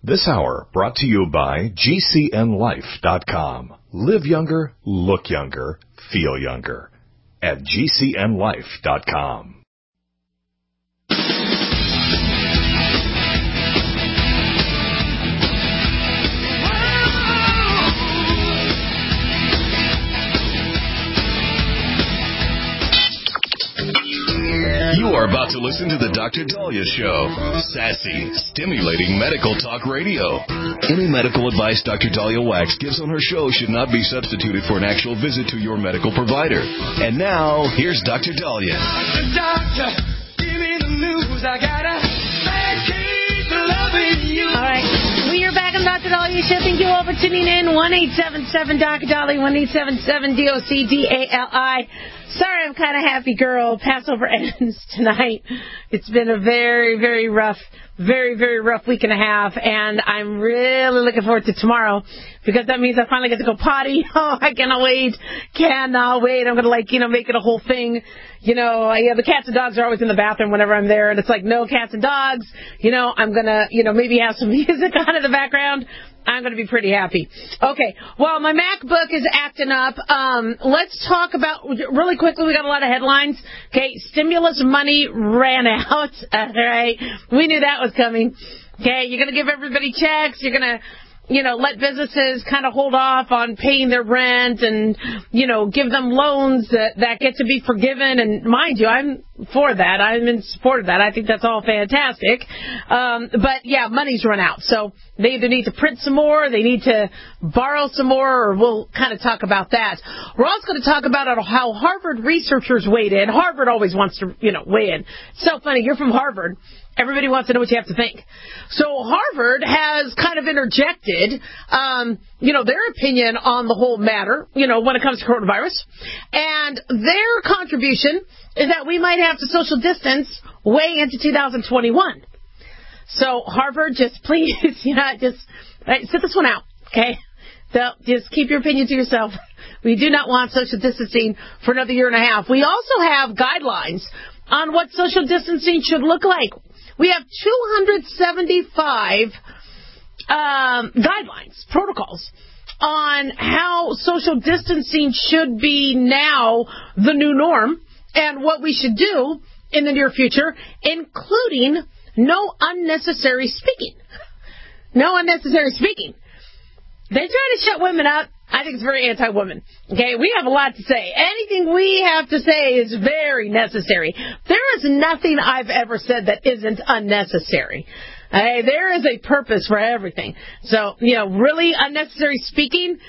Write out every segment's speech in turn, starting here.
This hour brought to you by GCNLife.com. Live younger, look younger, feel younger at GCNLife.com. You are about to listen to the Dr. Daliah Show. Sassy, stimulating medical talk radio. Any medical advice Dr. Daliah Wax gives on her show should not be substituted for an actual visit to your medical provider. And now, here's Dr. Daliah. Doctor, give me the news. I got a bad case of loving you. All right. We are back on Dr. Daliah Show. Thank you all for tuning in. 1-877-Dr. Daliah, 1-877-DOC-DALI. Sorry, I'm kind of happy girl. Passover ends tonight. It's been a very, very rough week and a half, and I'm really looking forward to tomorrow because that means I finally get to go potty. Oh, I cannot wait. I'm going to make it a whole thing. The cats and dogs are always in the bathroom whenever I'm there, and it's like, no cats and dogs. I'm going to, maybe have some music on in the background. I'm going to be pretty happy. Okay, well, my MacBook is acting up. Let's talk about, really quickly, we got a lot of headlines. Okay, stimulus money ran out. All right, we knew that was coming. Okay, you're going to give everybody checks. You're going to, let businesses kind of hold off on paying their rent and, give them loans that get to be forgiven. And mind you, I'm for that. I'm in support of that. I think that's all fantastic. But, yeah, money's run out. So they either need to print some more, they need to borrow some more, or we'll kind of talk about that. We're also going to talk about how Harvard researchers weighed in. Harvard always wants to, weigh in. It's so funny. You're from Harvard. Everybody wants to know what you have to think. So Harvard has kind of interjected, their opinion on the whole matter, when it comes to coronavirus. And their contribution is that we might have to social distance way into 2021. So Harvard, just please, sit this one out, okay? So just keep your opinion to yourself. We do not want social distancing for another year and a half. We also have guidelines on what social distancing should look like. We have 275 guidelines, protocols, on how social distancing should be now the new norm and what we should do in the near future, including no unnecessary speaking. No unnecessary speaking. They try to shut women up. I think it's very anti-woman. Okay, we have a lot to say. Anything we have to say is very necessary. There is nothing I've ever said that isn't unnecessary. There is a purpose for everything. So, really unnecessary speaking,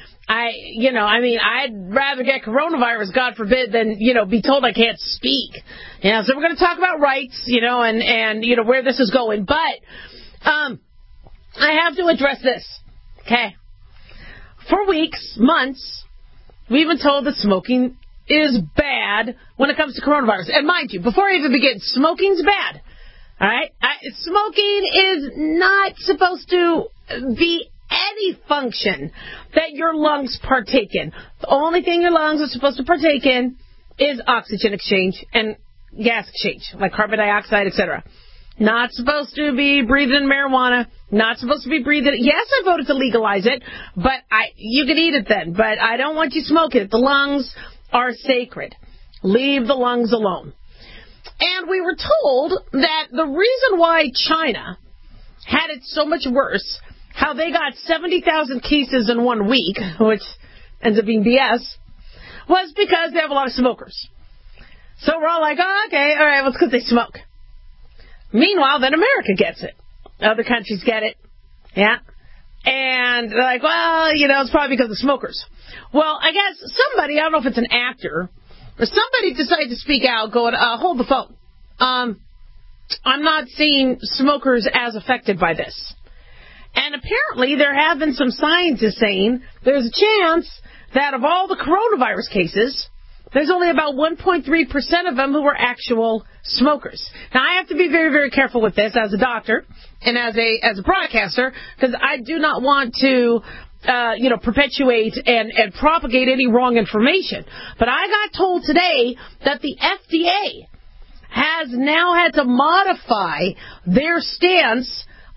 I'd rather get coronavirus, God forbid, than, be told I can't speak. So we're going to talk about rights, and where this is going. But, I have to address this. Okay. For weeks, months, we've been told that smoking is bad when it comes to coronavirus. And mind you, before I even begin, smoking's bad. All right? Smoking is not supposed to be any function that your lungs partake in. The only thing your lungs are supposed to partake in is oxygen exchange and gas exchange, like carbon dioxide, etc. Not supposed to be breathing marijuana. Not supposed to be breathing. Yes, I voted to legalize it, but you can eat it then. But I don't want you smoking it. The lungs are sacred. Leave the lungs alone. And we were told that the reason why China had it so much worse, how they got 70,000 cases in 1 week, which ends up being BS, was because they have a lot of smokers. So we're all like, oh, okay, all right, well, it's because they smoke. Meanwhile, then America gets it. Other countries get it. Yeah. And they're like, well, it's probably because of smokers. Well, I guess somebody, I don't know if it's an actor, or somebody decided to speak out, going, hold the phone. I'm not seeing smokers as affected by this. And apparently there have been some scientists saying there's a chance that of all the coronavirus cases, there's only about 1.3% of them who were actual smokers. Now, I have to be very, very careful with this as a doctor and as a broadcaster, because I do not want to, perpetuate and propagate any wrong information. But I got told today that the FDA has now had to modify their stance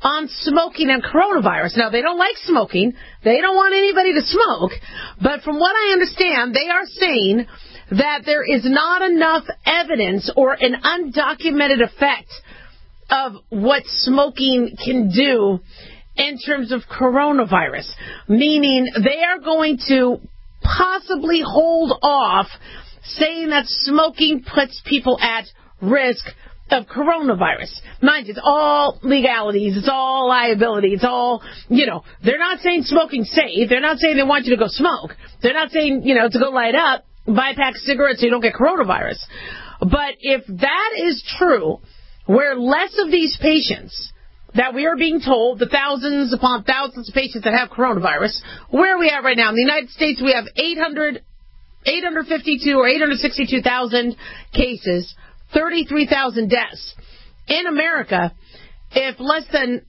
on smoking and coronavirus. Now, they don't like smoking. They don't want anybody to smoke. But from what I understand, they are saying that there is not enough evidence or an undocumented effect of what smoking can do in terms of coronavirus, meaning they are going to possibly hold off saying that smoking puts people at risk of coronavirus. Mind you, it's all legalities, it's all liability, it's all, they're not saying smoking's safe, they're not saying they want you to go smoke, they're not saying, to go light up, buy a pack of cigarettes so you don't get coronavirus. But if that is true, where less of these patients that we are being told, the thousands upon thousands of patients that have coronavirus, where are we at right now? In the United States, we have 852 or 862,000 cases, 33,000 deaths. In America, if less than,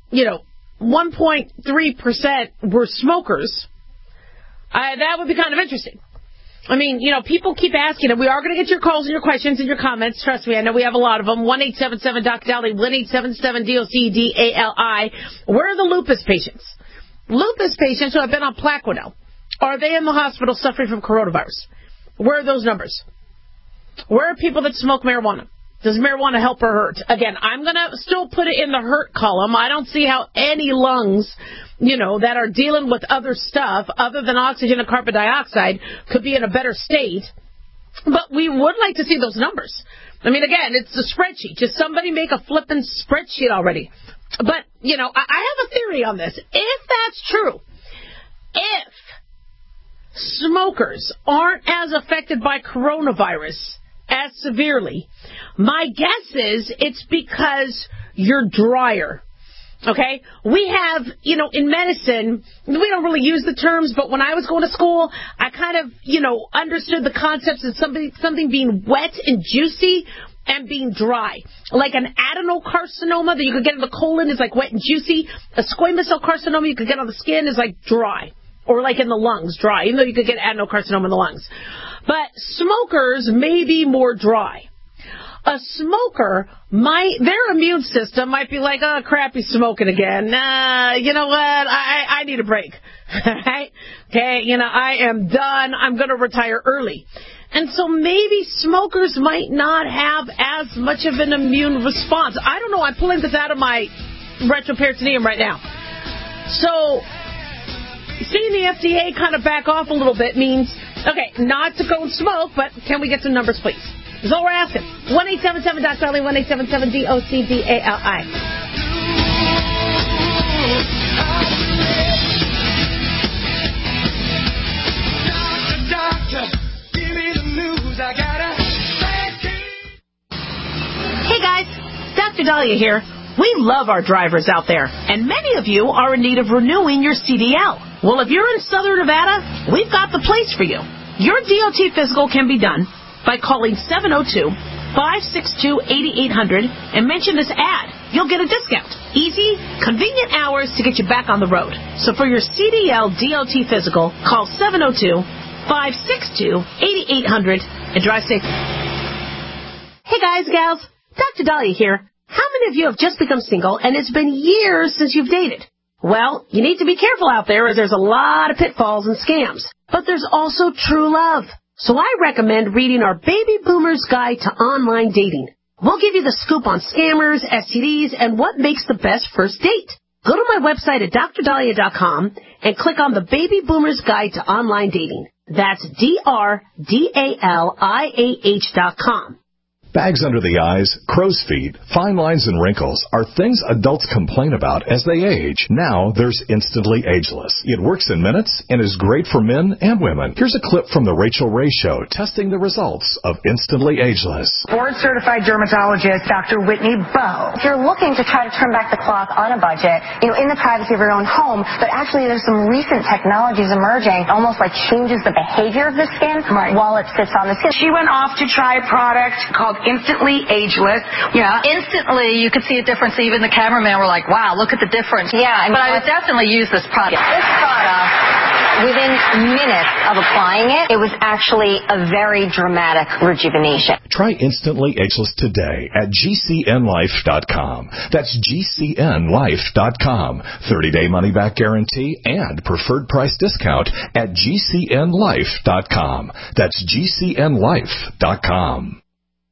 1.3% were smokers, that would be kind of interesting. I mean, people keep asking, and we are going to get your calls and your questions and your comments. Trust me, I know we have a lot of them. 1-877-DOC-DALI, 1-877-DOC-DALI. Where are the lupus patients? Lupus patients who have been on Plaquenil. Are they in the hospital suffering from coronavirus? Where are those numbers? Where are people that smoke marijuana? Does marijuana help or hurt? Again, I'm going to still put it in the hurt column. I don't see how any lungs, that are dealing with other stuff other than oxygen and carbon dioxide could be in a better state. But we would like to see those numbers. I mean, again, it's a spreadsheet. Just somebody make a flippin' spreadsheet already. But, I have a theory on this. If that's true, if smokers aren't as affected by coronavirus as severely, my guess is it's because you're drier. Okay? We have, in medicine, we don't really use the terms, but when I was going to school, I kind of, understood the concepts of something being wet and juicy and being dry. Like an adenocarcinoma that you could get in the colon is like wet and juicy. A squamous cell carcinoma you could get on the skin is like dry. Or like in the lungs, dry, even though you could get adenocarcinoma in the lungs. But smokers may be more dry. A smoker their immune system might be like, oh, crap, he's smoking again. You know what? I need a break. Right? Okay, I am done. I'm going to retire early. And so maybe smokers might not have as much of an immune response. I don't know. I'm pulling this out of my retroperitoneum right now. So seeing the FDA kind of back off a little bit means, okay, not to go and smoke, but can we get some numbers, please? That's all we're asking. 1-877-DOC-DALI, 1-877-DOC-DALI. Doctor, give me the news. I got a bad case. Hey guys, Dr. Dahlia here. We love our drivers out there, and many of you are in need of renewing your CDL. Well, if you're in Southern Nevada, we've got the place for you. Your DOT physical can be done by calling 702-562-8800 and mention this ad. You'll get a discount. Easy, convenient hours to get you back on the road. So for your CDL DOT physical, call 702-562-8800 and drive safe. Hey guys, gals, Dr. Dahlia here. How many of you have just become single and it's been years since you've dated? Well, you need to be careful out there as there's a lot of pitfalls and scams. But there's also true love. So I recommend reading our Baby Boomer's Guide to Online Dating. We'll give you the scoop on scammers, STDs, and what makes the best first date. Go to my website at drdahlia.com and click on the Baby Boomer's Guide to Online Dating. That's DRDALIAH.com. Bags under the eyes, crow's feet, fine lines, and wrinkles are things adults complain about as they age. Now there's Instantly Ageless. It works in minutes and is great for men and women. Here's a clip from The Rachel Ray Show testing the results of Instantly Ageless. Board-certified dermatologist Dr. Whitney Bowe. If you're looking to try to turn back the clock on a budget, in the privacy of your own home, but actually there's some recent technologies emerging, almost like changes the behavior of the skin while it sits on the skin. She went off to try a product called Instantly Ageless. Yeah, instantly you could see a difference. Even the cameraman were like, wow, look at the difference. Yeah, but I would definitely use this product. This product within minutes of applying it, it was actually a very dramatic rejuvenation. Try Instantly Ageless today at GCNlife.com. That's GCNlife.com. 30-day money-back guarantee and preferred price discount at GCNlife.com. That's GCNlife.com.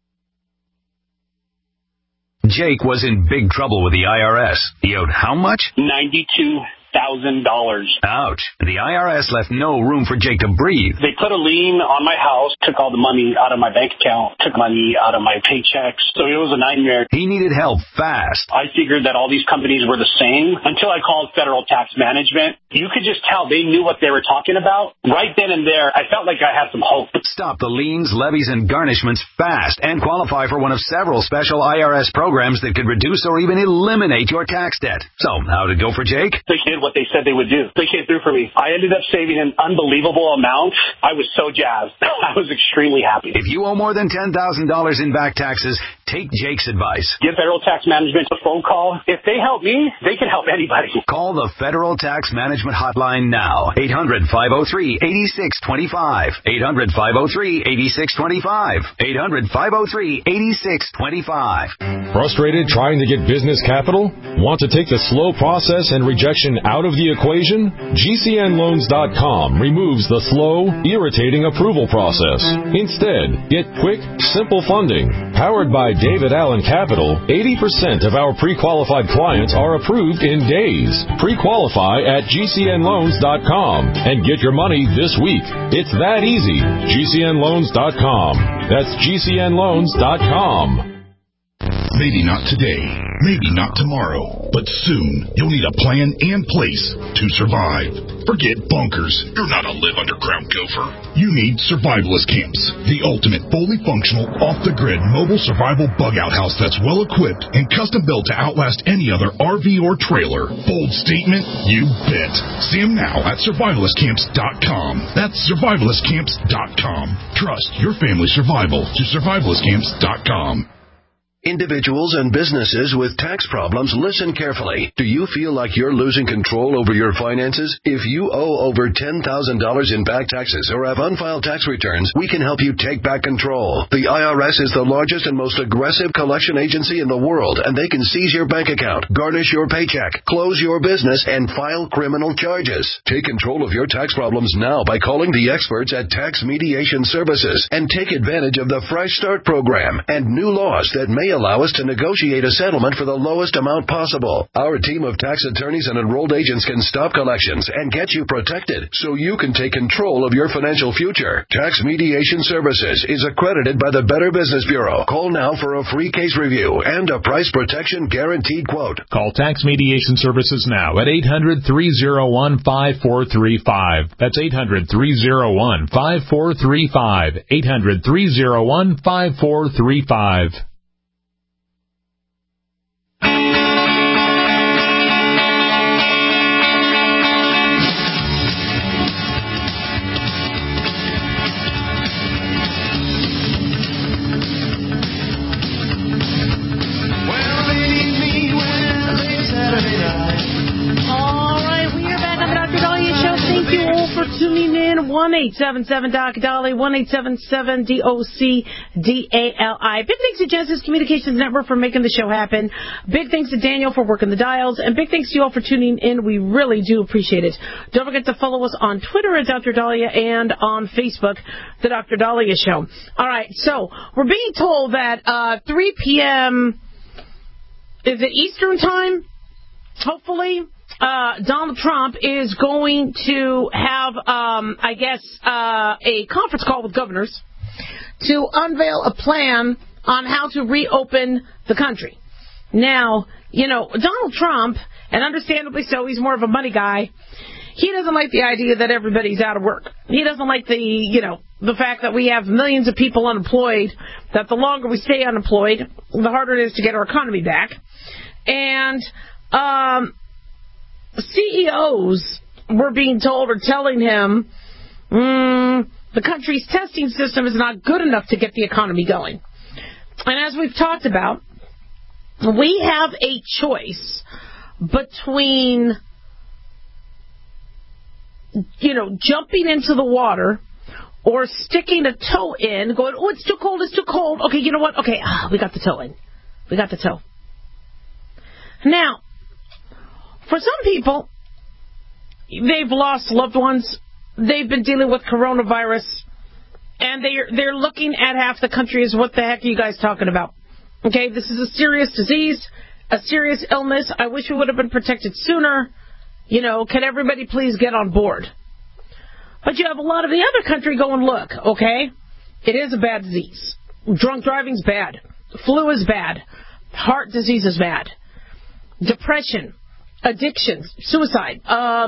Jake was in big trouble with the IRS. He owed how much? $92,000. Ouch. The IRS left no room for Jake to breathe. They put a lien on my house, took all the money out of my bank account, took money out of my paychecks. So it was a nightmare. He needed help fast. I figured that all these companies were the same until I called Federal Tax Management. You could just tell they knew what they were talking about. Right then and there, I felt like I had some hope. Stop the liens, levies, and garnishments fast and qualify for one of several special IRS programs that could reduce or even eliminate your tax debt. So, how'd it go for Jake? They did what they said they would do. They came through for me. I ended up saving an unbelievable amount. I was so jazzed. I was extremely happy. If you owe more than $10,000 in back taxes, take Jake's advice. Give Federal Tax Management a phone call. If they help me, they can help anybody. Call the Federal Tax Management Hotline now. 800-503-8625. 800-503-8625. 800-503-8625. Frustrated trying to get business capital? Want to take the slow process and rejection out of the equation? GCNloans.com removes the slow, irritating approval process. Instead, get quick, simple funding. Powered by David Allen Capital, 80% of our pre-qualified clients are approved in days. Pre-qualify at GCNloans.com and get your money this week. It's that easy. GCNloans.com. That's GCNloans.com. Maybe not today, maybe not tomorrow, but soon you'll need a plan and place to survive. Forget bunkers. You're not a live underground gopher. You need survivalist camps, the ultimate fully functional, off-the-grid mobile survival bug-out house that's well-equipped and custom-built to outlast any other RV or trailer. Bold statement? You bet. See them now at survivalistcamps.com. That's survivalistcamps.com. Trust your family's survival to survivalistcamps.com. Individuals and businesses with tax problems, listen carefully. Do you feel like you're losing control over your finances? If you owe over $10,000 in back taxes or have unfiled tax returns, we can help you take back control. The IRS is the largest and most aggressive collection agency in the world, and they can seize your bank account, garnish your paycheck, close your business, and file criminal charges. Take control of your tax problems now by calling the experts at Tax Mediation Services and take advantage of the Fresh Start program and new laws that may allow us to negotiate a settlement for the lowest amount possible. Our team of tax attorneys and enrolled agents can stop collections and get you protected so you can take control of your financial future. Tax Mediation Services is accredited by the Better Business Bureau. Call now for a free case review and a price protection guaranteed quote. Call Tax Mediation Services now at 800-301-5435. That's 800-301-5435. 800-301-5435. Tuning in 1-877-DOC-DOLLY, 1-877-DOC-DALI. Big thanks to Genesis Communications Network for making the show happen. Big thanks to Daniel for working the dials. And big thanks to you all for tuning in. We really do appreciate it. Don't forget to follow us on Twitter at Dr. Dahlia and on Facebook, The Dr. Dahlia Show. All right, so we're being told that 3 p.m. is it Eastern Time? Hopefully. Donald Trump is going to have, a conference call with governors to unveil a plan on how to reopen the country. Now, Donald Trump, and understandably so, he's more of a money guy. He doesn't like the idea that everybody's out of work. He doesn't like the fact that we have millions of people unemployed, that the longer we stay unemployed, the harder it is to get our economy back. And, CEOs were being told or telling him the country's testing system is not good enough to get the economy going. And as we've talked about, we have a choice between jumping into the water or sticking a toe in, going, oh, it's too cold, it's too cold. Okay, you know what? Okay, we got the toe in. We got the toe. Now, for some people, they've lost loved ones. They've been dealing with coronavirus. And they're looking at half the country as, what the heck are you guys talking about? Okay, this is a serious disease, a serious illness. I wish we would have been protected sooner. Can everybody please get on board? But you have a lot of the other country going, look, okay, it is a bad disease. Drunk driving's bad. Flu is bad. Heart disease is bad. Depression, addiction, suicide,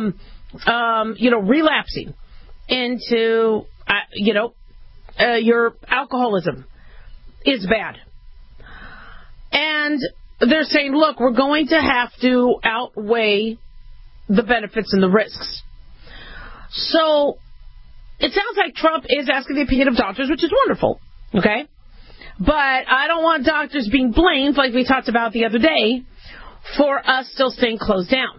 relapsing into, your alcoholism is bad. And they're saying, look, we're going to have to outweigh the benefits and the risks. So it sounds like Trump is asking the opinion of doctors, which is wonderful, okay? But I don't want doctors being blamed, like we talked about the other day, for us still staying closed down.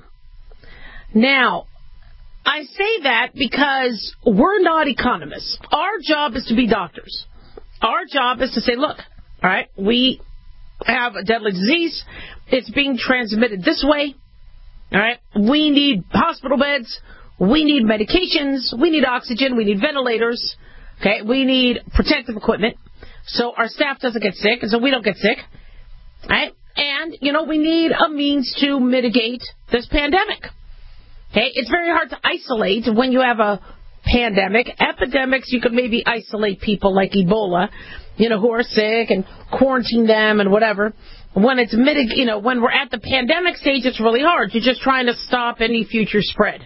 Now, I say that because we're not economists. Our job is to be doctors. Our job is to say, look, all right, we have a deadly disease. It's being transmitted this way. All right, we need hospital beds. We need medications. We need oxygen. We need ventilators. Okay, we need protective equipment so our staff doesn't get sick and so we don't get sick. All right, and, we need a means to mitigate this pandemic. Okay, it's very hard to isolate when you have a pandemic. Epidemics, you could maybe isolate people like Ebola, who are sick and quarantine them and whatever. When it's when we're at the pandemic stage, it's really hard. You're just trying to stop any future spread.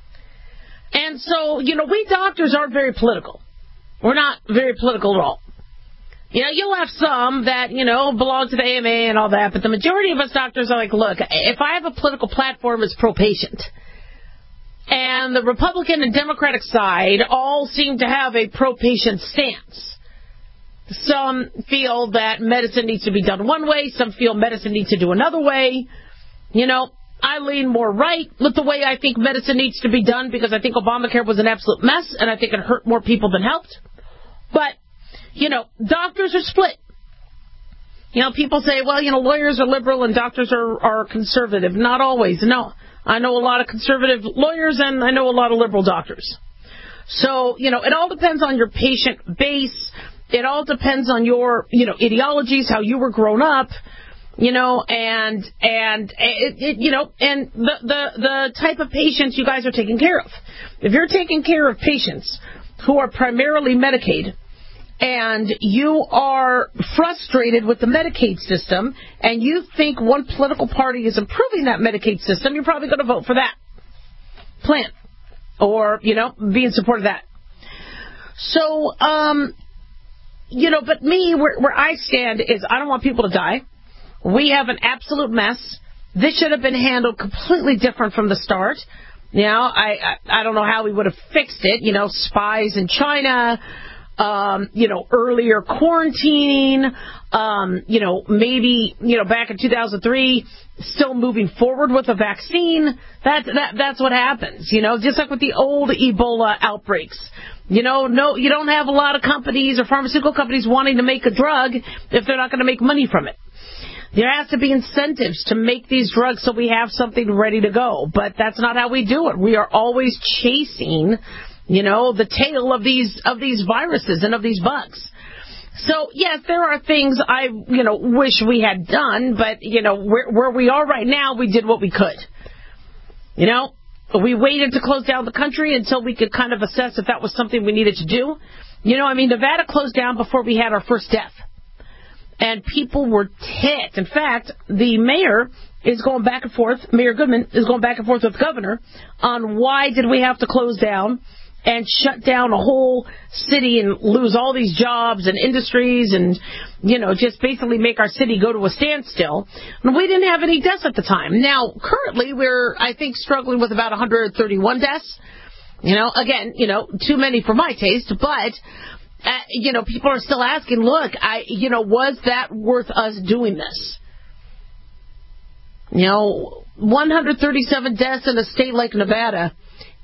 And so, we doctors aren't very political. We're not very political at all. You'll have some that, belong to the AMA and all that, but the majority of us doctors are like, look, if I have a political platform, it's pro-patient. And the Republican and Democratic side all seem to have a pro-patient stance. Some feel that medicine needs to be done one way. Some feel medicine needs to do another way. I lean more right with the way I think medicine needs to be done because I think Obamacare was an absolute mess and I think it hurt more people than helped. But, doctors are split. People say, well, lawyers are liberal and doctors are conservative. Not always. No. I know a lot of conservative lawyers and I know a lot of liberal doctors. So, it all depends on your patient base. It all depends on your, ideologies, how you were grown up, and the type of patients you guys are taking care of. If you're taking care of patients who are primarily Medicaid and you are frustrated with the Medicaid system and you think one political party is improving that Medicaid system, you're probably going to vote for that plan or, be in support of that. So, but me, where I stand is I don't want people to die. We have an absolute mess. This should have been handled completely different from the start. I don't know how we would have fixed it. Spies in China, earlier quarantining, maybe, back in 2003, still moving forward with a vaccine. That's what happens, just like with the old Ebola outbreaks. You don't have a lot of companies or pharmaceutical companies wanting to make a drug if they're not going to make money from it. There has to be incentives to make these drugs so we have something ready to go. But that's not how we do it. We are always chasing, the tail of these viruses and of these bugs. So, yes, there are things I, wish we had done, but, where we are right now, we did what we could. We waited to close down the country until we could kind of assess if that was something we needed to do. Nevada closed down before we had our first death. And people were ticked. In fact, the mayor is going back and forth, Mayor Goodman is going back and forth with the governor on why did we have to close down and shut down a whole city and lose all these jobs and industries and, just basically make our city go to a standstill. And we didn't have any deaths at the time. Now, currently, we're, I think, struggling with about 131 deaths. Again, too many for my taste, but, people are still asking, look, was that worth us doing this? 137 deaths in a state like Nevada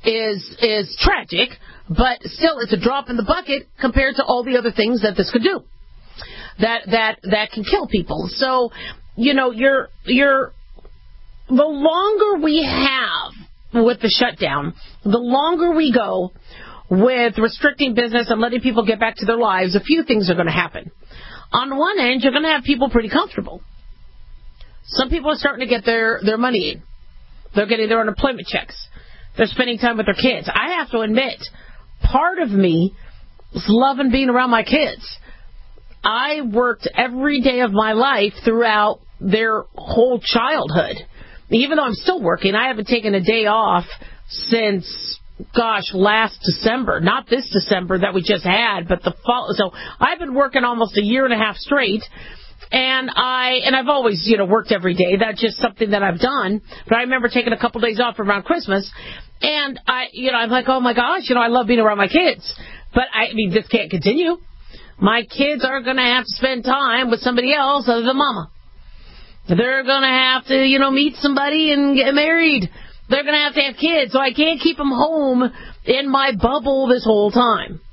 is tragic, but still it's a drop in the bucket compared to all the other things that this could do that can kill people. So, you know, the longer we have with the shutdown, the longer we go with restricting business and letting people get back to their lives, a few things are going to happen. On one end, you're going to have people pretty comfortable. Some people are starting to get their money in. They're getting their unemployment checks. They're spending time with their kids. I have to admit, part of me is loving being around my kids. I worked every day of my life throughout their whole childhood. Even though I'm still working, I haven't taken a day off since, last December. Not this December that we just had, but the fall. So I've been working almost a year and a half straight. And I've always, worked every day. That's just something that I've done. But I remember taking a couple days off around Christmas. And I'm like, oh my gosh, I love being around my kids. But this can't continue. My kids are going to have to spend time with somebody else other than mama. They're going to have to, meet somebody and get married. They're going to have kids. So I can't keep them home in my bubble this whole time.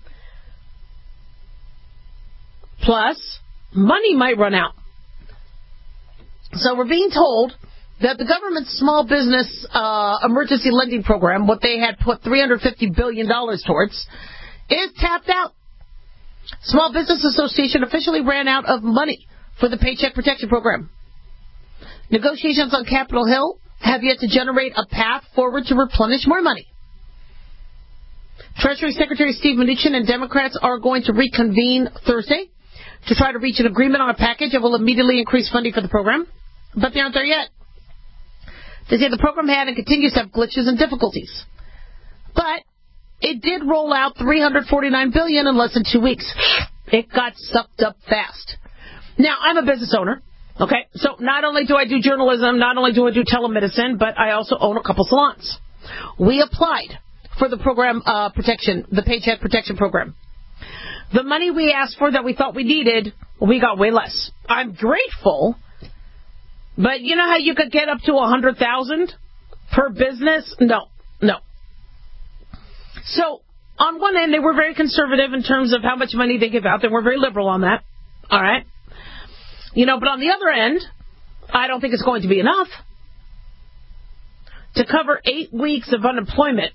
Plus, money might run out. So we're being told that the government's small business emergency lending program, what they had put $350 billion towards, is tapped out. Small Business Association officially ran out of money for the Paycheck Protection Program. Negotiations on Capitol Hill have yet to generate a path forward to replenish more money. Treasury Secretary Steve Mnuchin and Democrats are going to reconvene Thursday to try to reach an agreement on a package that will immediately increase funding for the program, but they aren't there yet. They say the program had and continues to have glitches and difficulties. But it did roll out $349 billion in less than 2 weeks. It got sucked up fast. Now, I'm a business owner, okay? So not only do I do journalism, not only do I do telemedicine, but I also own a couple salons. We applied for the program the Paycheck Protection Program. The money we asked for that we thought we needed, we got way less. I'm grateful, but you know how you could get up to $100,000 per business? No. So, on one end, they were very conservative in terms of how much money they give out. They were very liberal on that. All right? But on the other end, I don't think it's going to be enough to cover 8 weeks of unemployment.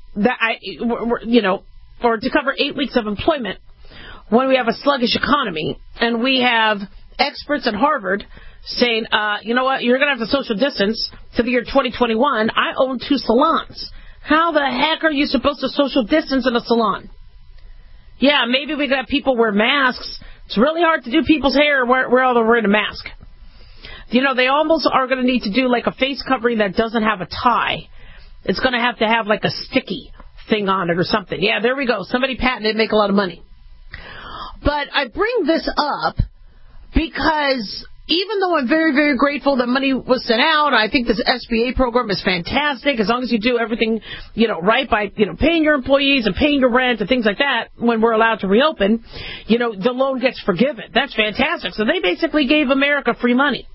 Or to cover 8 weeks of employment when we have a sluggish economy and we have experts at Harvard saying, you know what, you're going to have to social distance to the year 2021. I own 2 salons. How the heck are you supposed to social distance in a salon? Yeah, maybe we could have people wear masks. It's really hard to do people's hair while they're wearing a mask. They almost are going to need to do like a face covering that doesn't have a tie. It's going to have like a sticky thing on it or something. Yeah, there we go. Somebody patented it, make a lot of money. But I bring this up because even though I'm very, very grateful that money was sent out, I think this SBA program is fantastic as long as you do everything, right by, paying your employees and paying your rent and things like that when we're allowed to reopen, the loan gets forgiven. That's fantastic. So they basically gave America free money.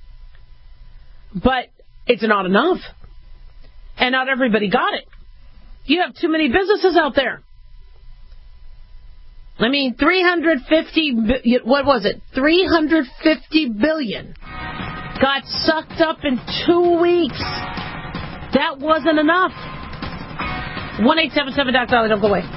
But it's not enough. And not everybody got it. You have too many businesses out there. 350 billion got sucked up in 2 weeks. That wasn't enough. 1-877-DOC-DOLLAR, don't go away.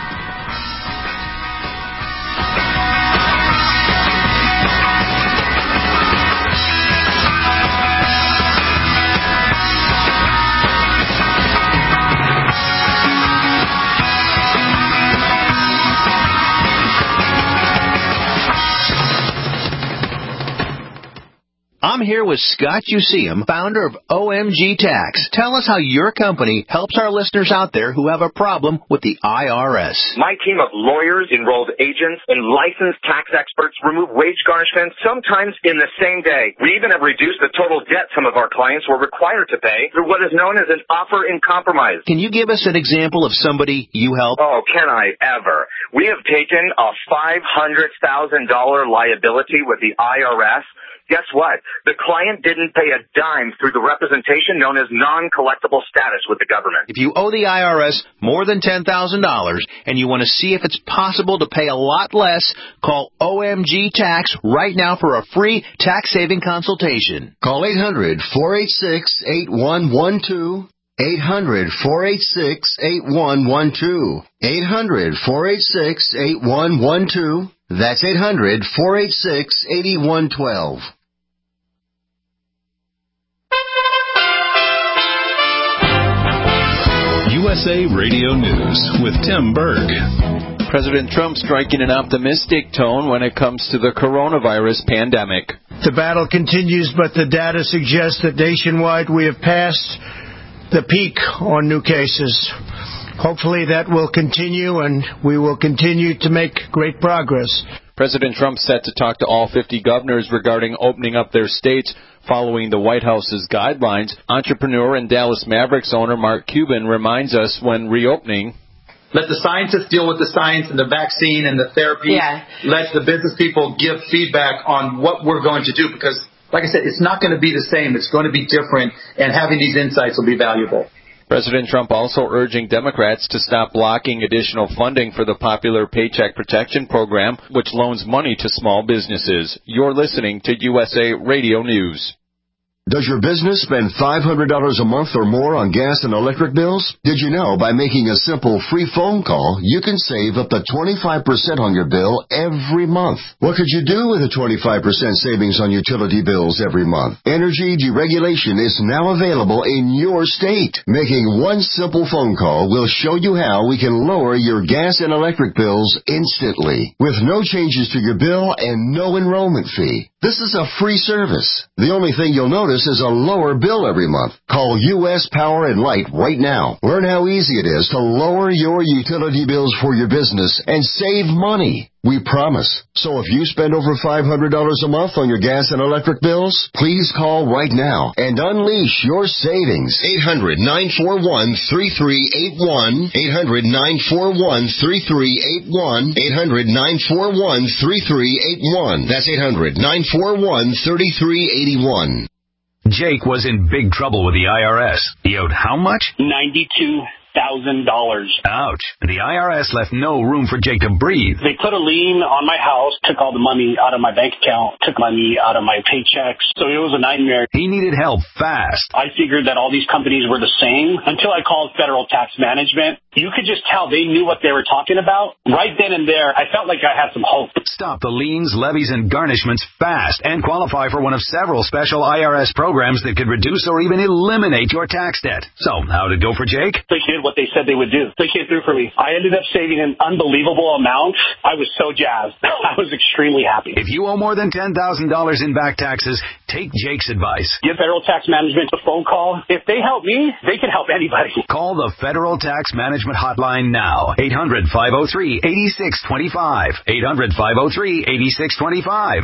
I'm here with Scott Useum, founder of OMG Tax. Tell us how your company helps our listeners out there who have a problem with the IRS. My team of lawyers, enrolled agents, and licensed tax experts remove wage garnishments sometimes in the same day. We even have reduced the total debt some of our clients were required to pay through what is known as an offer in compromise. Can you give us an example of somebody you help? Oh, can I ever? We have taken a $500,000 liability with the IRS Guess what? The client didn't pay a dime through the representation known as non-collectible status with the government. If you owe the IRS more than $10,000 and you want to see if it's possible to pay a lot less, call OMG Tax right now for a free tax-saving consultation. Call 800-486-8112. 800-486-8112. 800-486-8112. That's 800-486-8112. USA Radio News with Tim Berg. President Trump striking an optimistic tone when it comes to the coronavirus pandemic. The battle continues, but the data suggests that nationwide we have passed the peak on new cases. Hopefully that will continue, and we will continue to make great progress. President Trump set to talk to all 50 governors regarding opening up their states following the White House's guidelines. Entrepreneur and Dallas Mavericks owner Mark Cuban reminds us when reopening, let the scientists deal with the science and the vaccine and the therapy. Yeah. Let the business people give feedback on what we're going to do, because, like I said, it's not going to be the same. It's going to be different, and having these insights will be valuable. President Trump also urging Democrats to stop blocking additional funding for the popular Paycheck Protection Program, which loans money to small businesses. You're listening to USA Radio News. Does your business spend $500 a month or more on gas and electric bills? Did you know by making a simple free phone call, you can save up to 25% on your bill every month? What could you do with a 25% savings on utility bills every month? Energy deregulation is now available in your state. Making one simple phone call will show you how we can lower your gas and electric bills instantly, with no changes to your bill and no enrollment fee. This is a free service. The only thing you'll notice is a lower bill every month. Call U.S. Power and Light right now. Learn how easy it is to lower your utility bills for your business and save money. We promise. So if you spend over $500 a month on your gas and electric bills, please call right now and unleash your savings. 800-941-3381. 800-941-3381. 800-941-3381. That's 800-941-3381. Jake was in big trouble with the IRS. He owed how much? $92,000. Ouch. The IRS left no room for Jake to breathe. They put a lien on my house, took all the money out of my bank account, took money out of my paychecks. So it was a nightmare. He needed help fast. I figured that all these companies were the same until I called Federal Tax Management. You could just tell they knew what they were talking about. Right then and there, I felt like I had some hope. Stop the liens, levies, and garnishments fast and qualify for one of several special IRS programs that could reduce or even eliminate your tax debt. So, how'd it go for Jake? They did what they said they would do. They came through for me. I ended up saving an unbelievable amount. I was so jazzed. I was extremely happy. If you owe more than $10,000 in back taxes, take Jake's advice. Give Federal Tax Management a phone call. If they help me, they can help anybody. Call the Federal Tax Management Hotline now. 800-503-8625. 800-503-8625.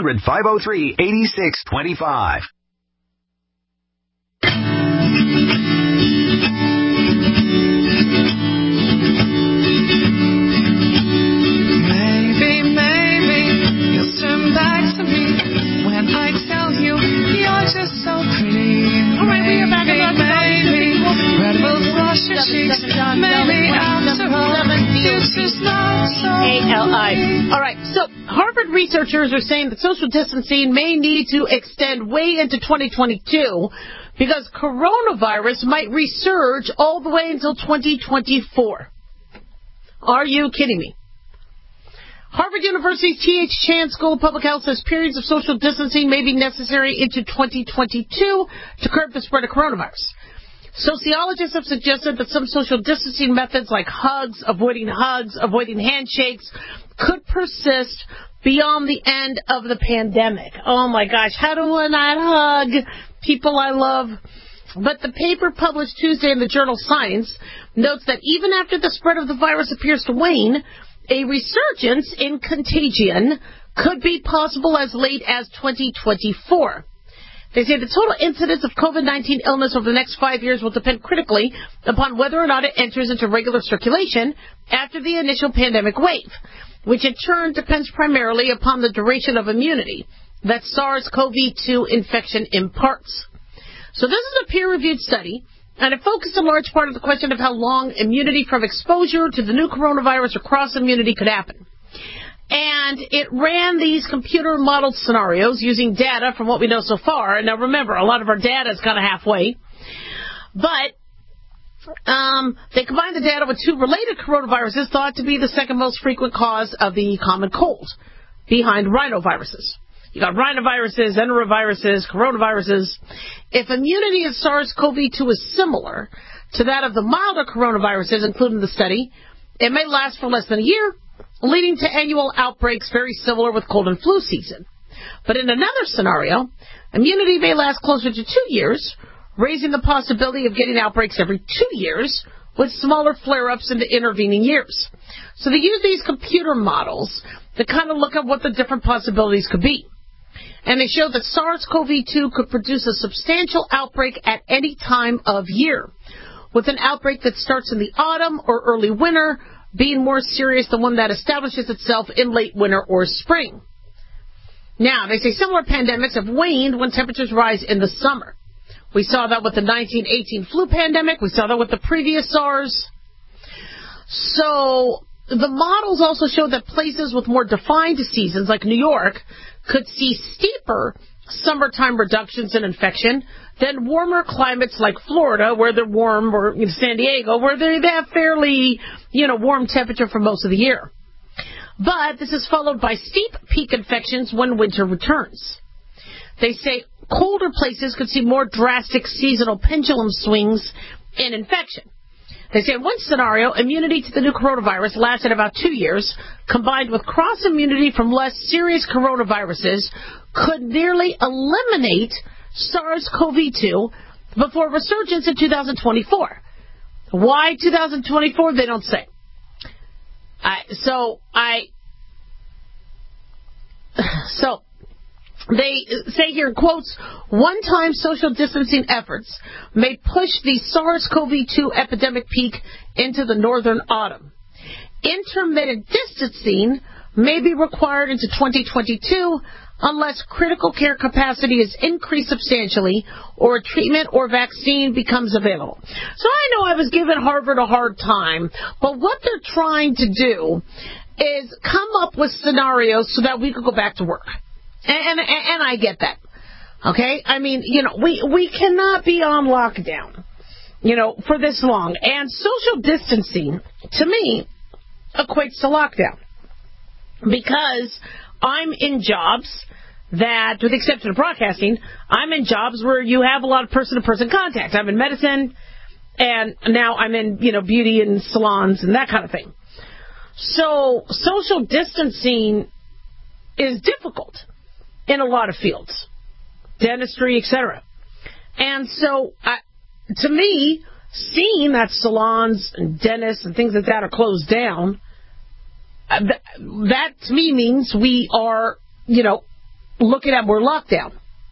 800-503-8625. Just so pretty. All right, we are back in red will flush your cheeks. Maybe after all, you just not so ALI. All right, so Harvard researchers are saying that social distancing may need to extend way into 2022 because coronavirus might resurge all the way until 2024. Are you kidding me? Harvard University's T.H. Chan School of Public Health says periods of social distancing may be necessary into 2022 to curb the spread of coronavirus. Sociologists have suggested that some social distancing methods like avoiding handshakes, could persist beyond the end of the pandemic. Oh, my gosh, how do I not hug people I love? But the paper published Tuesday in the journal Science notes that even after the spread of the virus appears to wane, a resurgence in contagion could be possible as late as 2024. They say the total incidence of COVID-19 illness over the next 5 years will depend critically upon whether or not it enters into regular circulation after the initial pandemic wave, which in turn depends primarily upon the duration of immunity. that SARS-CoV-2 infection imparts. So this is a peer-reviewed study, and it focused in large part on the question of how long immunity from exposure to the new coronavirus or cross-immunity could happen. And it ran these computer-modeled scenarios using data from what we know so far. And now remember, a lot of our data is kind of halfway. But they combined the data with two related coronaviruses thought to be the second most frequent cause of the common cold, behind rhinoviruses. You got rhinoviruses, enteroviruses, coronaviruses. If immunity in SARS-CoV-2 is similar to that of the milder coronaviruses included in the study, it may last for less than a year, leading to annual outbreaks very similar with cold and flu season. But in another scenario, immunity may last closer to 2 years, raising the possibility of getting outbreaks every 2 years with smaller flare-ups in the intervening years. So they use these computer models to kind of look at what the different possibilities could be. And they show that SARS-CoV-2 could produce a substantial outbreak at any time of year, with an outbreak that starts in the autumn or early winter being more serious than one that establishes itself in late winter or spring. Now, they say similar pandemics have waned when temperatures rise in the summer. We saw that with the 1918 flu pandemic. We saw that with the previous SARS. So the models also show that places with more defined seasons, like New York, could see steeper summertime reductions in infection than warmer climates like Florida, where they're warm, or San Diego, where they have fairly, warm temperature for most of the year. But this is followed by steep peak infections when winter returns. They say colder places could see more drastic seasonal pendulum swings in infection. They say in one scenario, immunity to the new coronavirus lasted about 2 years, combined with cross-immunity from less serious coronaviruses, could nearly eliminate SARS-CoV-2 before resurgence in 2024. Why 2024? They don't say. They say here in quotes, one-time social distancing efforts may push the SARS-CoV-2 epidemic peak into the northern autumn. Intermittent distancing may be required into 2022 unless critical care capacity is increased substantially or a treatment or vaccine becomes available. So I know I was giving Harvard a hard time, but what they're trying to do is come up with scenarios so that we could go back to work. And I get that. Okay? I mean, we cannot be on lockdown, for this long. And social distancing, to me, equates to lockdown. Because I'm in jobs that, with the exception of broadcasting, I'm in jobs where you have a lot of person-to-person contact. I'm in medicine, and now I'm in, beauty and salons and that kind of thing. So social distancing is difficult in a lot of fields, dentistry, etc. And so, to me, seeing that salons and dentists and things like that are closed down, that to me means we are, looking at more lockdown.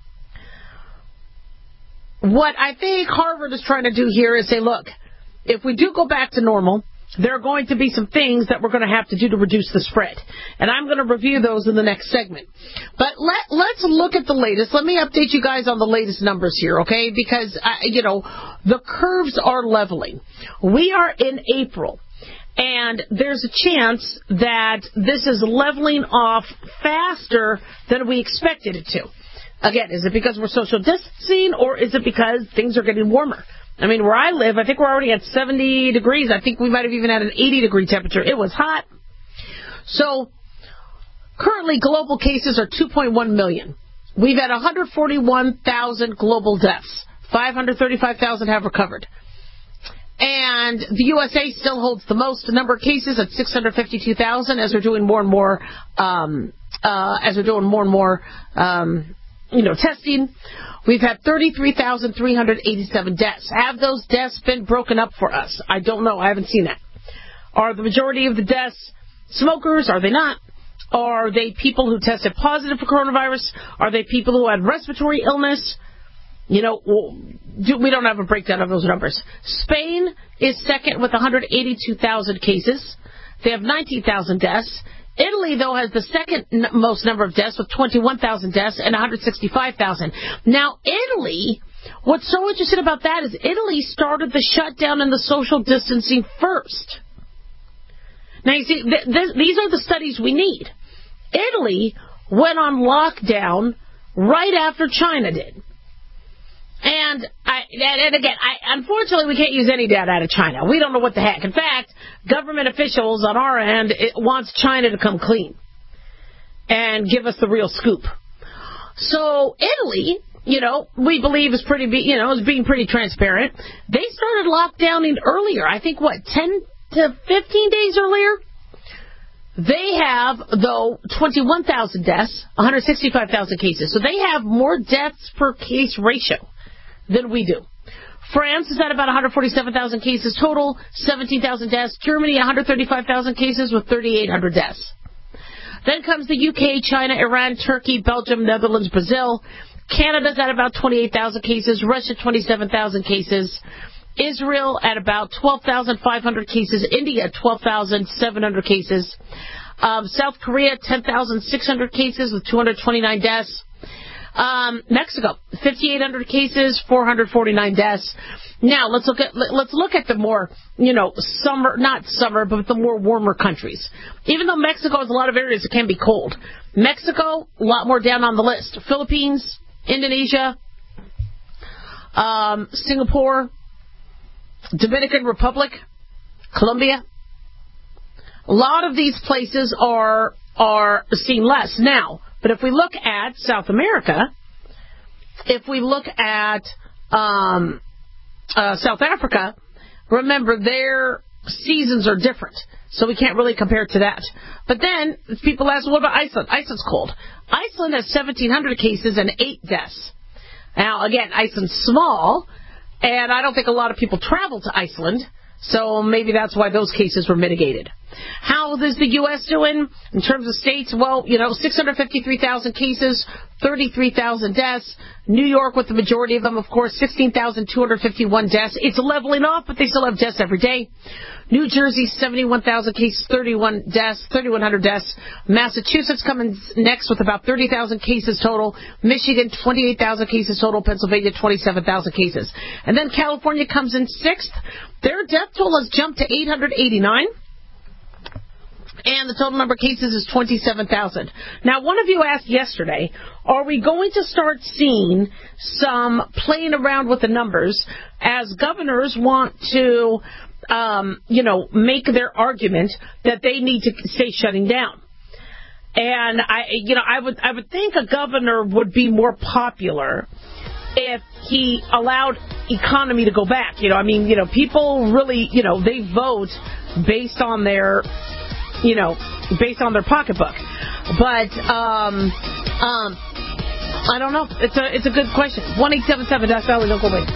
What I think Harvard is trying to do here is say, look, if we do go back to normal, there are going to be some things that we're going to have to do to reduce the spread. And I'm going to review those in the next segment. But let's look at the latest. Let me update you guys on the latest numbers here, okay? Because, the curves are leveling. We are in April. And there's a chance that this is leveling off faster than we expected it to. Again, is it because we're social distancing, or is it because things are getting warmer? I mean, where I live, I think we're already at 70 degrees. I think we might have even had an 80-degree temperature. It was hot. So, currently, global cases are 2.1 million. We've had 141,000 global deaths. 535,000 have recovered. And the USA still holds the most number of cases at 652,000 as we're doing more and more, testing. We've had 33,387 deaths. Have those deaths been broken up for us? I don't know. I haven't seen that. Are the majority of the deaths smokers? Are they not? Are they people who tested positive for coronavirus? Are they people who had respiratory illness? We don't have a breakdown of those numbers. Spain is second with 182,000 cases. They have 19,000 deaths. Italy, though, has the second most number of deaths with 21,000 deaths and 165,000. Now, Italy, what's so interesting about that is Italy started the shutdown and the social distancing first. Now, you see, these are the studies we need. Italy went on lockdown right after China did. And again, unfortunately, we can't use any data out of China. We don't know what the heck. In fact, government officials on our end wants China to come clean and give us the real scoop. So Italy, we believe is being pretty transparent. They started lockdowning earlier. I think 10 to 15 days earlier. They have, though, 21,000 deaths, 165,000 cases. So they have more deaths per case ratio than we do. France is at about 147,000 cases total, 17,000 deaths. Germany, 135,000 cases with 3,800 deaths. Then comes the UK, China, Iran, Turkey, Belgium, Netherlands, Brazil. Canada's at about 28,000 cases. Russia, 27,000 cases. Israel at about 12,500 cases. India, 12,700 cases. South Korea, 10,600 cases with 229 deaths. Mexico, 5,800 cases, 449 deaths. Now let's look at the more, not summer, but the more warmer countries. Even though Mexico has a lot of areas that can be cold, Mexico, a lot more down on the list. Philippines, Indonesia, Singapore, Dominican Republic, Colombia. A lot of these places are seeing less now. But if we look at South America, if we look at South Africa, remember their seasons are different, so we can't really compare to that. But then people ask, what about Iceland? Iceland's cold. Iceland has 1,700 cases and 8 deaths. Now, again, Iceland's small, and I don't think a lot of people travel to Iceland, so maybe that's why those cases were mitigated. How is the U.S. doing in terms of states? Well, 653,000 cases, 33,000 deaths. New York, with the majority of them, of course, 16,251 deaths. It's leveling off, but they still have deaths every day. New Jersey, 71,000 cases, 3,100 deaths. Massachusetts coming next with about 30,000 cases total. Michigan, 28,000 cases total. Pennsylvania, 27,000 cases. And then California comes in 6th. Their death toll has jumped to 889. And the total number of cases is 27,000. Now, one of you asked yesterday, are we going to start seeing some playing around with the numbers as governors want to, make their argument that they need to stay shutting down? And I would think a governor would be more popular if he allowed economy to go back. People really, they vote based on their pocketbook. But I don't know. It's a good question. 1-877 Valley, don't go away.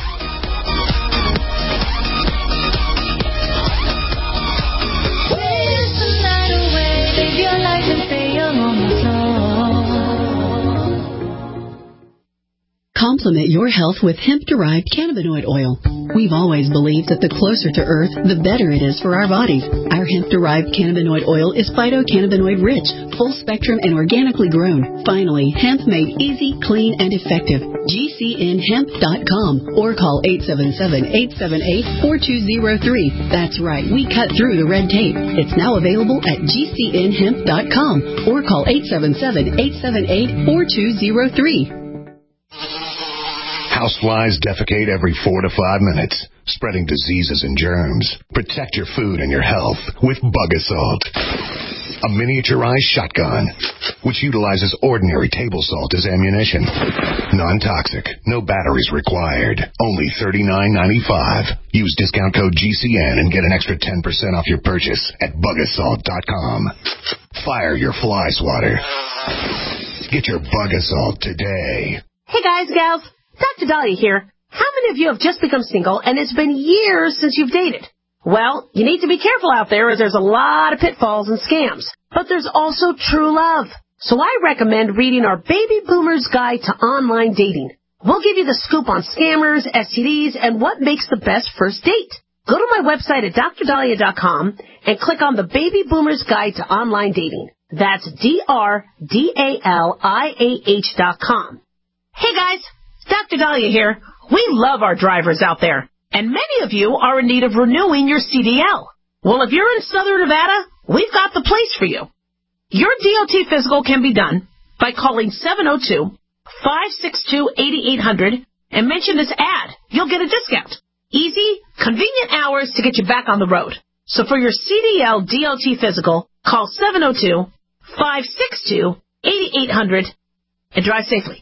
Complement your health with hemp-derived cannabinoid oil. We've always believed that the closer to Earth, the better it is for our bodies. Our hemp-derived cannabinoid oil is phytocannabinoid rich, full spectrum, and organically grown. Finally, hemp made easy, clean, and effective. GCNhemp.com or call 877-878-4203. That's right, we cut through the red tape. It's now available at GCNhemp.com or call 877-878-4203. Houseflies defecate every 4 to 5 minutes, spreading diseases and germs. Protect your food and your health with Bug Assault, a miniaturized shotgun which utilizes ordinary table salt as ammunition. Non-toxic, no batteries required. Only $39.95. Use discount code GCN and get an extra 10% off your purchase at bugassault.com. Fire your fly swatter. Get your Bug Assault today. Hey guys, gals. Dr. Dahlia here. How many of you have just become single and it's been years since you've dated? Well, you need to be careful out there as there's a lot of pitfalls and scams. But there's also true love. So I recommend reading our Baby Boomer's Guide to Online Dating. We'll give you the scoop on scammers, STDs, and what makes the best first date. go to my website at drdahlia.com and click on the Baby Boomers Guide to Online Dating. That's DRDALIAH.com. Hey guys, Dr. Dahlia here. We love our drivers out there, and many of you are in need of renewing your CDL. Well, if you're in Southern Nevada, we've got the place for you. Your DOT physical can be done by calling 702-562-8800 and mention this ad. You'll get a discount. Easy, convenient hours to get you back on the road. So for your CDL DOT physical, call 702-562-8800 and drive safely.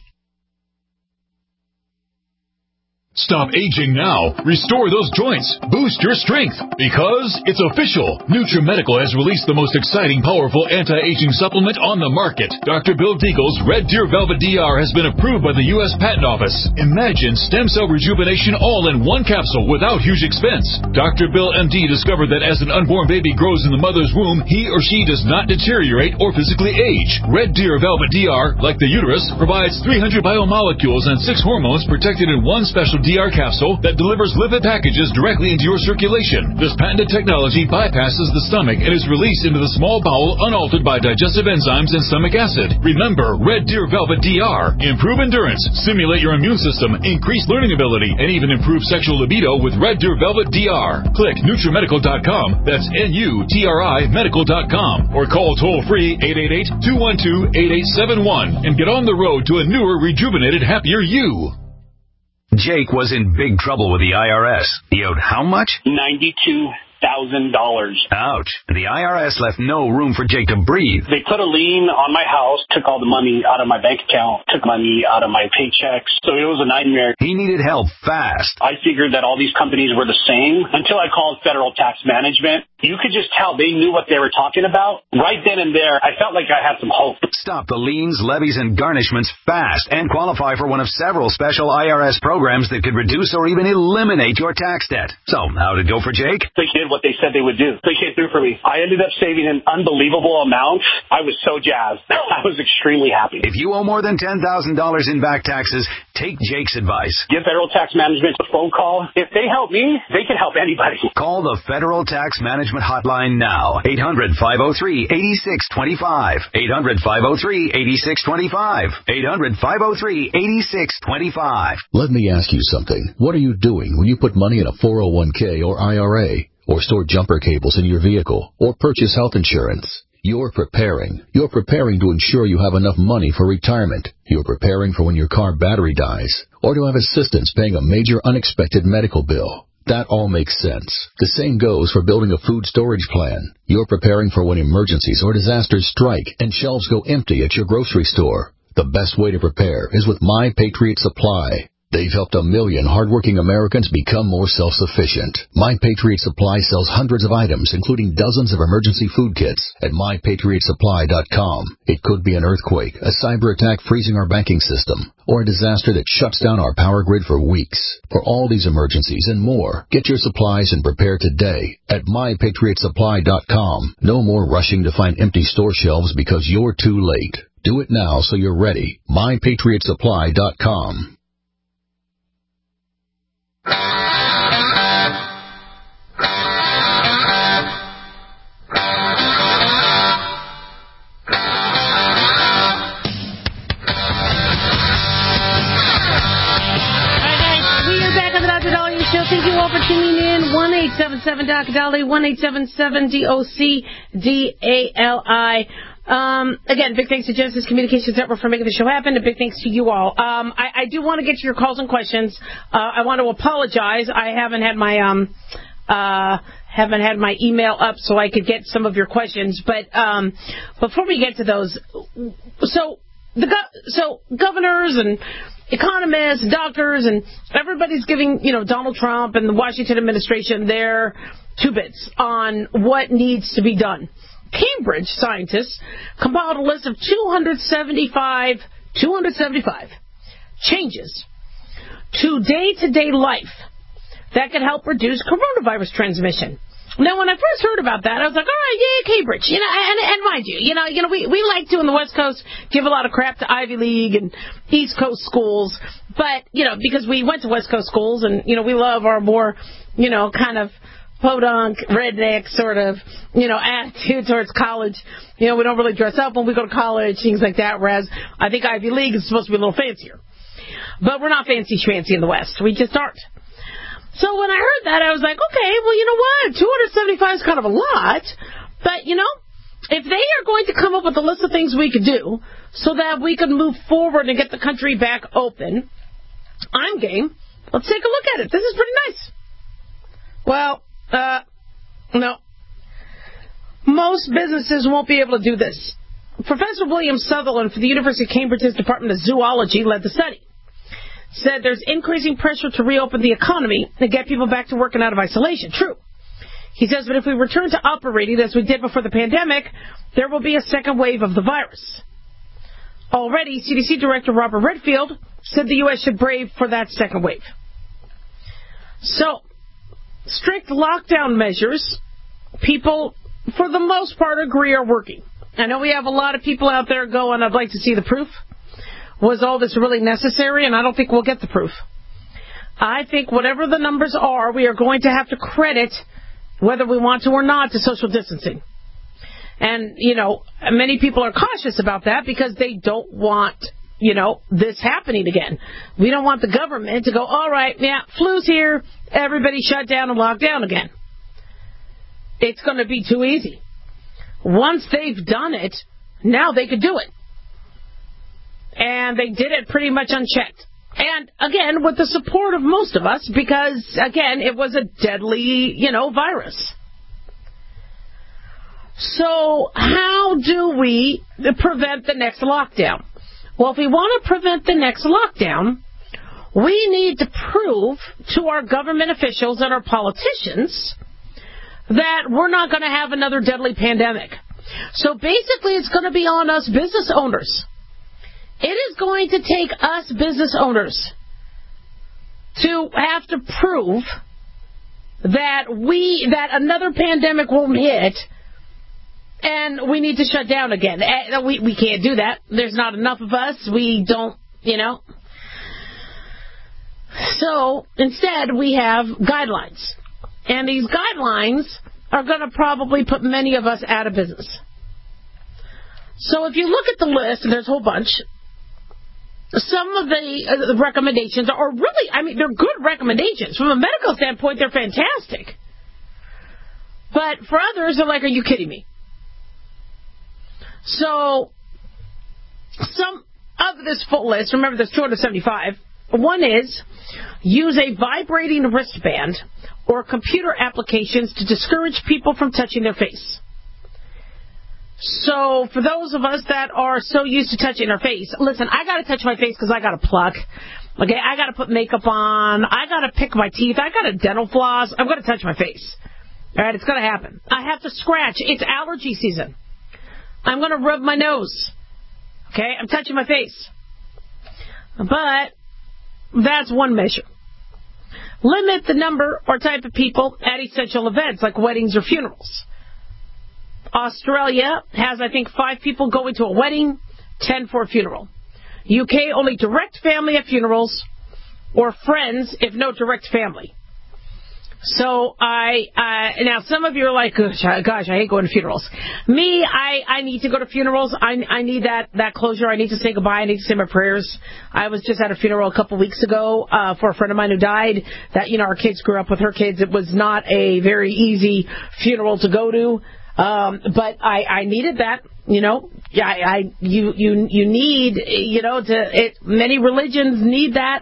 Stop aging now. Restore those joints. Boost your strength. Because it's official. NutriMedical has released the most exciting, powerful anti-aging supplement on the market. Dr. Bill Deagle's Red Deer Velvet DR has been approved by the U.S. Patent Office. Imagine stem cell rejuvenation all in one capsule without huge expense. Dr. Bill MD discovered that as an unborn baby grows in the mother's womb, he or she does not deteriorate or physically age. Red Deer Velvet DR, like the uterus, provides 300 biomolecules and 6 hormones protected in one special DR capsule that delivers lipid packages directly into your circulation. This patented technology bypasses the stomach and is released into the small bowel unaltered by digestive enzymes and stomach acid. Remember, Red Deer Velvet DR. Improve endurance, stimulate your immune system, increase learning ability, and even improve sexual libido with Red Deer Velvet DR. Click NutriMedical.com. That's NUTRI Medical.com. Or call toll-free 888-212-8871 and get on the road to a newer, rejuvenated, happier you. Jake was in big trouble with the IRS. He owed how much? $92,000. Ouch. The IRS left no room for Jake to breathe. They put a lien on my house, took all the money out of my bank account, took money out of my paychecks. So it was a nightmare. He needed help fast. I figured that all these companies were the same until I called Federal Tax Management. You could just tell they knew what they were talking about. Right then and there, I felt like I had some hope. Stop the liens, levies, and garnishments fast and qualify for one of several special IRS programs that could reduce or even eliminate your tax debt. So, how'd it go for Jake? They did what they said they would do. They came through for me. I ended up saving an unbelievable amount. I was so jazzed. I was extremely happy. If you owe more than $10,000 in back taxes, take Jake's advice. Give Federal Tax Management a phone call. If they help me, they can help anybody. Call the Federal Tax Management Hotline now. 800-503-8625. 800-503-8625. 800-503-8625. Let me ask you something. What are you doing when you put money in a 401k or IRA, or store jumper cables in your vehicle, or purchase health insurance? You're preparing. You're preparing to ensure you have enough money for retirement. You're preparing for when your car battery dies, or to have assistance paying a major unexpected medical bill. That all makes sense. The same goes for building a food storage plan. You're preparing for when emergencies or disasters strike and shelves go empty at your grocery store. The best way to prepare is with My Patriot Supply. They've helped 1 million hardworking Americans become more self-sufficient. My Patriot Supply sells hundreds of items, including dozens of emergency food kits at MyPatriotSupply.com. It could be an earthquake, a cyber attack freezing our banking system, or a disaster that shuts down our power grid for weeks. For all these emergencies and more, get your supplies and prepare today at MyPatriotSupply.com. No more rushing to find empty store shelves because you're too late. Do it now so you're ready. MyPatriotSupply.com. Thank you all for tuning in. 1-877-DOC-DALI, 1-877-DOC-DALI. Again, big thanks to Genesis Communications Network for making the show happen, and big thanks to you all. I do want to get to your calls and questions. I want to apologize. I haven't had my email up so I could get some of your questions. But before we get to those, so governors and economists, doctors, and everybody's giving, Donald Trump and the Washington administration their 2 bits on what needs to be done. Cambridge scientists compiled a list of 275 changes to day-to-day life that could help reduce coronavirus transmission. Now, when I first heard about that, I was like, all right, yeah, Cambridge, and mind you, we like to in the West Coast give a lot of crap to Ivy League and East Coast schools, but, because we went to West Coast schools and, we love our more, kind of podunk, redneck sort of, attitude towards college. We don't really dress up when we go to college, things like that, whereas I think Ivy League is supposed to be a little fancier. But we're not fancy-schmancy in the West. We just aren't. So when I heard that, I was like, okay, well, you know what? 275 is kind of a lot. But, if they are going to come up with a list of things we could do so that we can move forward and get the country back open, I'm game. Let's take a look at it. This is pretty nice. Well, no. Most businesses won't be able to do this. Professor William Sutherland from the University of Cambridge's Department of Zoology led the study. Said there's increasing pressure to reopen the economy and get people back to work and out of isolation. True. He says, but if we return to operating as we did before the pandemic, there will be a second wave of the virus. Already, CDC Director Robert Redfield said the U.S. should brave for that second wave. So, strict lockdown measures, people, for the most part, agree are working. I know we have a lot of people out there going, I'd like to see the proof. Was all this really necessary? And I don't think we'll get the proof. I think whatever the numbers are, we are going to have to credit, whether we want to or not, to social distancing. And, many people are cautious about that because they don't want, this happening again. We don't want the government to go, all right, yeah, flu's here, everybody shut down and lock down again. It's going to be too easy. Once they've done it, now they could do it. And they did it pretty much unchecked. And, again, with the support of most of us, because, again, it was a deadly, virus. So how do we prevent the next lockdown? Well, if we want to prevent the next lockdown, we need to prove to our government officials and our politicians that we're not going to have another deadly pandemic. So basically, it's going to be on us business owners. It is going to take us business owners to have to prove that another pandemic won't hit and we need to shut down again. We can't do that. There's not enough of us. We don't, So instead, we have guidelines. And these guidelines are going to probably put many of us out of business. So if you look at the list, and there's a whole bunch, some of the recommendations are really, they're good recommendations. From a medical standpoint, they're fantastic. But for others, they're like, are you kidding me? So, some of this full list, remember there's 275. One is, use a vibrating wristband or computer applications to discourage people from touching their face. So, for those of us that are so used to touching our face, listen, I got to touch my face because I got to pluck. Okay, I got to put makeup on. I got to pick my teeth. I got to dental floss. I'm going to touch my face. All right, it's going to happen. I have to scratch. It's allergy season. I'm going to rub my nose. Okay, I'm touching my face. But that's one measure. Limit the number or type of people at essential events like weddings or funerals. Australia has, I think, 5 people going to a wedding, 10 for a funeral. UK, only direct family at funerals or friends if no direct family. So now some of you are like, gosh, I hate going to funerals. Me, I need to go to funerals. I need that closure. I need to say goodbye. I need to say my prayers. I was just at a funeral a couple weeks ago for a friend of mine who died. That, our kids grew up with her kids. It was not a very easy funeral to go to. But I needed that, Yeah, you need, many religions need that.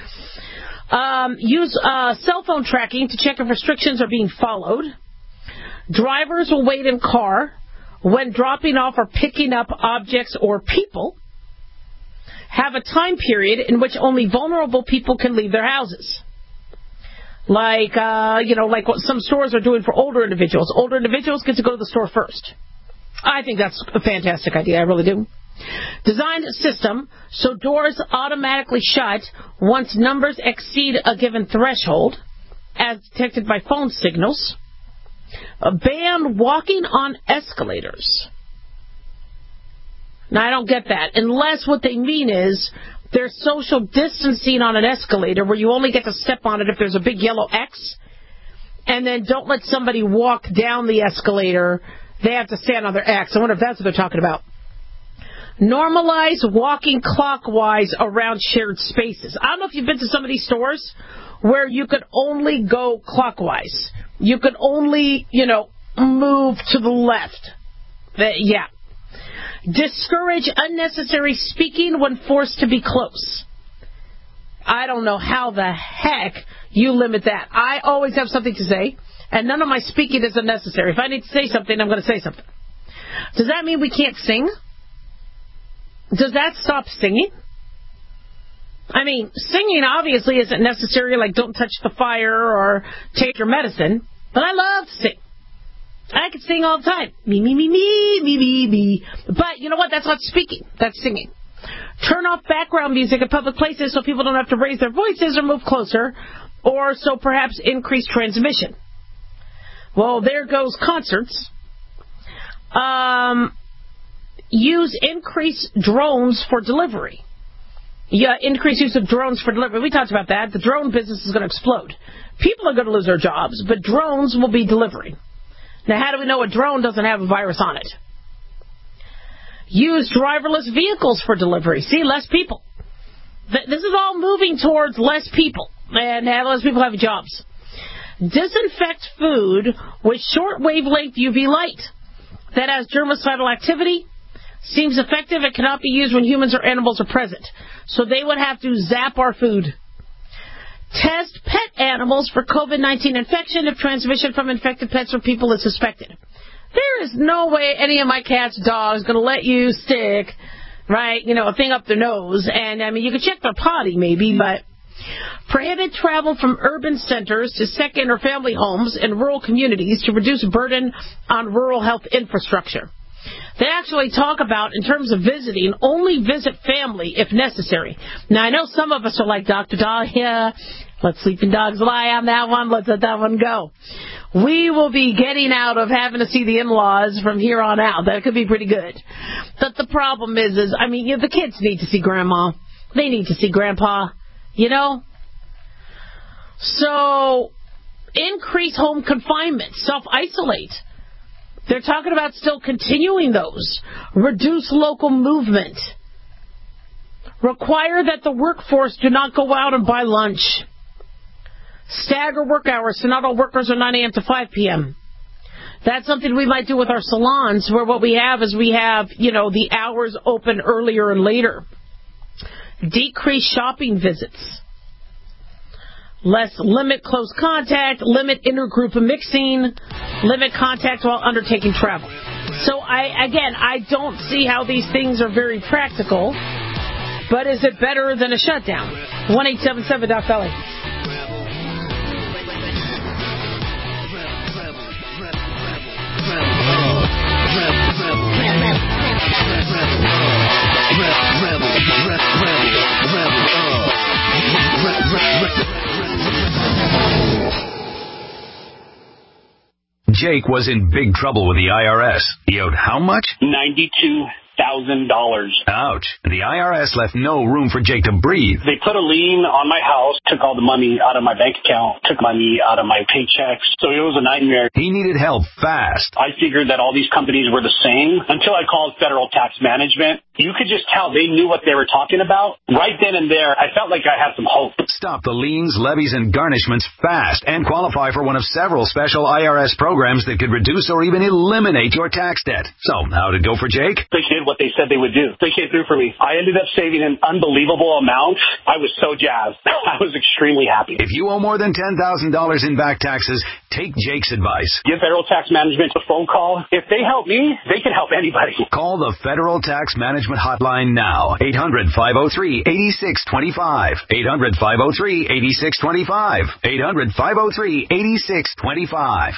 Use cell phone tracking to check if restrictions are being followed. Drivers will wait in car when dropping off or picking up objects or people. Have a time period in which only vulnerable people can leave their houses. Like what some stores are doing for older individuals. Older individuals get to go to the store first. I think that's a fantastic idea. I really do. Design a system so doors automatically shut once numbers exceed a given threshold, as detected by phone signals. Ban walking on escalators. Now, I don't get that. Unless what they mean is there's social distancing on an escalator where you only get to step on it if there's a big yellow X. and then don't let somebody walk down the escalator. They have to stand on their X. I wonder if that's what they're talking about. Normalize walking clockwise around shared spaces. I don't know if you've been to some of these stores where you could only go clockwise. You could only, move to the left. Yeah. Discourage unnecessary speaking when forced to be close. I don't know how the heck you limit that. I always have something to say, and none of my speaking is unnecessary. If I need to say something, I'm going to say something. Does that mean we can't sing? Does that stop singing? I mean, singing obviously isn't necessary, like don't touch the fire or take your medicine, but I love to sing. I could sing all the time. Me, me, me, me, me, me, me. But you know what? That's not speaking. That's singing. Turn off background music at public places so people don't have to raise their voices or move closer, or so perhaps increase transmission. Well, there goes concerts. Use increased drones for delivery. Yeah, increased use of drones for delivery. We talked about that. The drone business is going to explode. People are going to lose their jobs, but drones will be delivering. Now, how do we know a drone doesn't have a virus on it? Use driverless vehicles for delivery. See, less people. This is all moving towards less people, and less people having jobs. Disinfect food with short wavelength UV light that has germicidal activity, seems effective, and cannot be used when humans or animals are present. So they would have to zap our food. Test pet animals for COVID-19 infection if transmission from infected pets or people is suspected. There is no way any of my cat's dogs going to let you stick, a thing up their nose. And, you can check their potty maybe, but prohibit travel from urban centers to second or family homes in rural communities to reduce burden on rural health infrastructure. They actually talk about, in terms of visiting, only visit family if necessary. Now, I know some of us are like, Dr. Dahlia, let sleeping dogs lie on that one. Let's let that one go. We will be getting out of having to see the in-laws from here on out. That could be pretty good. But the problem is the kids need to see Grandma. They need to see Grandpa, So, increase home confinement, self-isolate. They're talking about still continuing those. Reduce local movement. Require that the workforce do not go out and buy lunch. Stagger work hours so not all workers are 9 a.m. to 5 p.m. That's something we might do with our salons, where what we have is the hours open earlier and later. Decrease shopping visits. Limit close contact, limit intergroup mixing, limit contact while undertaking travel. So I don't see how these things are very practical, but is it better than a shutdown? 1-877-DOC-BELLY. Jake was in big trouble with the IRS. He owed how much? $92,000. Ouch. The IRS left no room for Jake to breathe. They put a lien on my house, took all the money out of my bank account, took money out of my paychecks. So it was a nightmare. He needed help fast. I figured that all these companies were the same until I called Federal Tax Management. You could just tell they knew what they were talking about. Right then and there, I felt like I had some hope. Stop the liens, levies, and garnishments fast and qualify for one of several special IRS programs that could reduce or even eliminate your tax debt. So, how did it go for Jake? They did what they said they would do. They came through for me. I ended up saving an unbelievable amount. I was so jazzed. I was extremely happy. If you owe more than $10,000 in back taxes, take Jake's advice. Give Federal Tax Management a phone call. If they help me, they can help anybody. Call the Federal Tax Management Hotline now. 800-503-8625. 800-503-8625. 800-503-8625.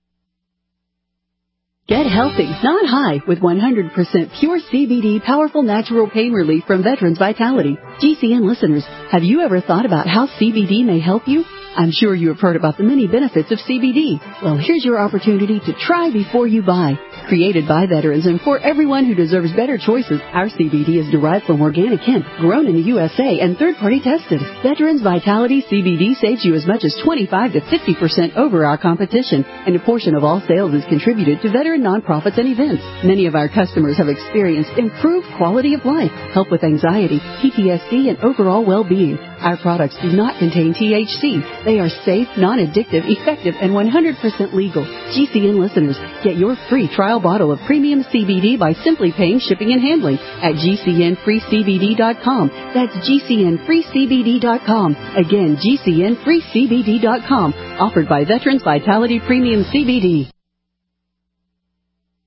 Get healthy, not high, with 100% pure CBD powerful natural pain relief from Veterans Vitality. GCN listeners, have you ever thought about how CBD may help you? I'm sure you have heard about the many benefits of CBD. Well, here's your opportunity to try before you buy. Created by veterans and for everyone who deserves better choices, our CBD is derived from organic hemp, grown in the USA and third-party tested. Veterans Vitality CBD saves you as much as 25 to 50% over our competition, and a portion of all sales is contributed to veteran nonprofits and events. Many of our customers have experienced improved quality of life, help with anxiety, PTSD, and overall well-being. Our products do not contain THC. They are safe, non-addictive, effective, and 100% legal. GCN listeners, get your free trial bottle of premium CBD by simply paying shipping and handling at GCNFreeCBD.com. That's GCNFreeCBD.com. Again, GCNFreeCBD.com. Offered by Veterans Vitality Premium CBD.